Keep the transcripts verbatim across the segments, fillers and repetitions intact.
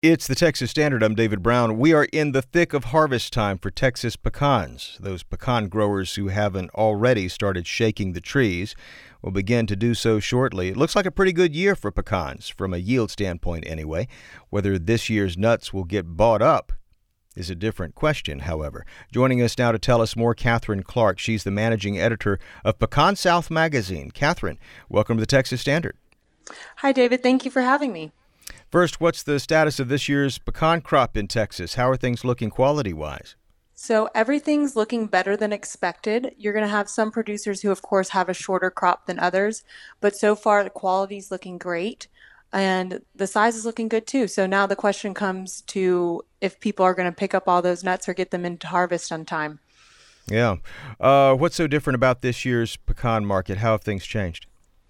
It's the Texas Standard. I'm David Brown. We are in the thick of harvest time for Texas pecans. Those pecan growers who haven't already started shaking the trees will begin to do so shortly. It looks like a pretty good year for pecans, from a yield standpoint anyway. Whether this year's nuts will get bought up is a different question, however. Joining us now to tell us more, Catherine Clark. She's the managing editor of Pecan South magazine. Catherine, welcome to the Texas Standard. Hi, David. Thank you for having me. First, what's the status of this year's pecan crop in Texas? How are things looking quality-wise? So everything's looking better than expected. You're going to have some producers who, of course, have a shorter crop than others, but so far the quality's looking great and the size is looking good too. So now the question comes to if people are going to pick up all those nuts or get them into harvest on time. Yeah. Uh, what's so different about this year's pecan market? How have things changed?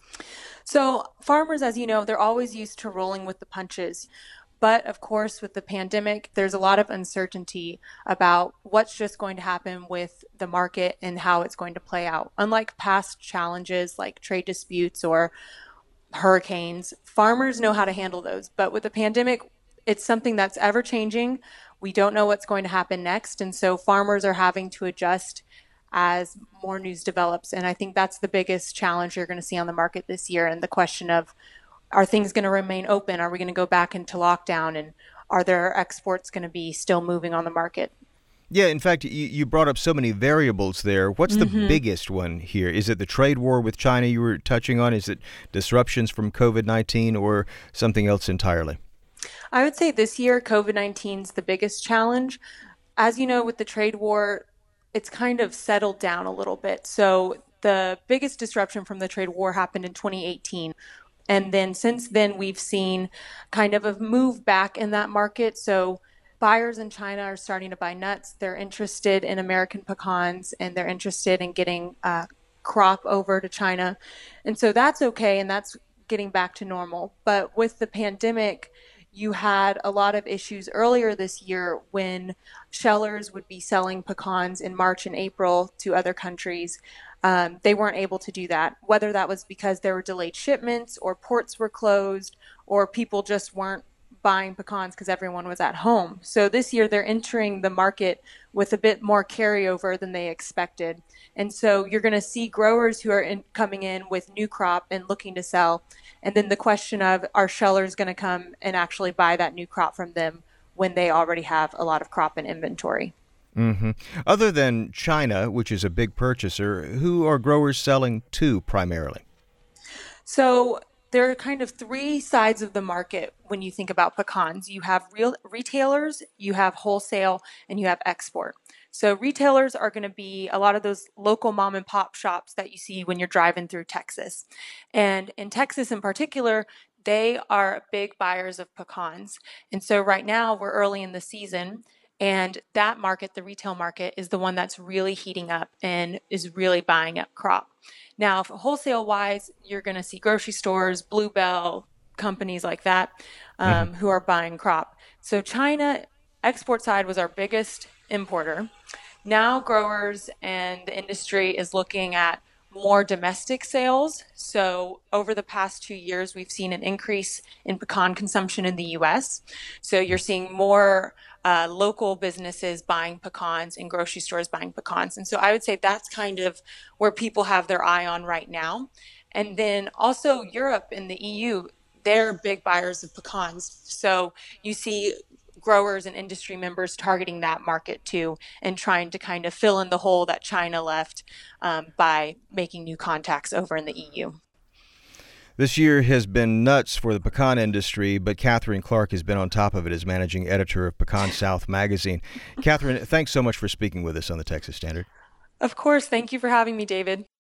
So farmers, as you know, they're always used to rolling with the punches. But of course, with the pandemic, there's a lot of uncertainty about what's just going to happen with the market and how it's going to play out. Unlike past challenges like trade disputes or hurricanes, farmers know how to handle those. But with the pandemic, it's something that's ever changing. We don't know what's going to happen next. And so farmers are having to adjust as more news develops. And I think that's the biggest challenge you're going to see on the market this year. And the question of, are things going to remain open? Are we going to go back into lockdown? And are there exports going to be still moving on the market? Yeah, in fact, you, you brought up so many variables there. What's the mm-hmm. biggest one here? Is it the trade war with China you were touching on? Is it disruptions from covid nineteen or something else entirely? I would say this year, covid nineteen is the biggest challenge. As you know, with the trade war, it's kind of settled down a little bit. So the biggest disruption from the trade war happened in twenty eighteen. And then since then, we've seen kind of a move back in that market. So buyers in China are starting to buy nuts. They're interested in American pecans and they're interested in getting uh, crop over to China. And so that's okay. And that's getting back to normal. But with the pandemic, you had a lot of issues earlier this year when shellers would be selling pecans in March and April to other countries. Um, they weren't able to do that, whether that was because there were delayed shipments or ports were closed or people just weren't buying pecans because everyone was at home. So this year they're entering the market with a bit more carryover than they expected. And so you're going to see growers who are in, coming in with new crop and looking to sell. And then the question of, are shellers going to come and actually buy that new crop from them when they already have a lot of crop in inventory? Mm-hmm. Other than China, which is a big purchaser, who are growers selling to primarily? So there are kind of three sides of the market when you think about pecans. You have real retailers, you have wholesale, and you have export. So retailers are going to be a lot of those local mom and pop shops that you see when you're driving through Texas. And in Texas in particular, they are big buyers of pecans. And so right now we're early in the season. And that market, the retail market, is the one that's really heating up and is really buying up crop. Now, wholesale-wise, you're going to see grocery stores, Bluebell, companies like that, um, mm-hmm. who are buying crop. So China, export side, was our biggest importer. Now growers and the industry is looking at more domestic sales. So over the past two years, we've seen an increase in pecan consumption in the U S. So you're seeing more uh, local businesses buying pecans and grocery stores buying pecans. And so I would say that's kind of where people have their eye on right now. And then also Europe and the E U, they're big buyers of pecans. So you see growers and industry members targeting that market too and trying to kind of fill in the hole that China left um, by making new contacts over in the E U. This year has been nuts for the pecan industry, but Catherine Clark has been on top of it as managing editor of Pecan South magazine. Catherine, thanks so much for speaking with us on the Texas Standard. Of course. Thank you for having me, David.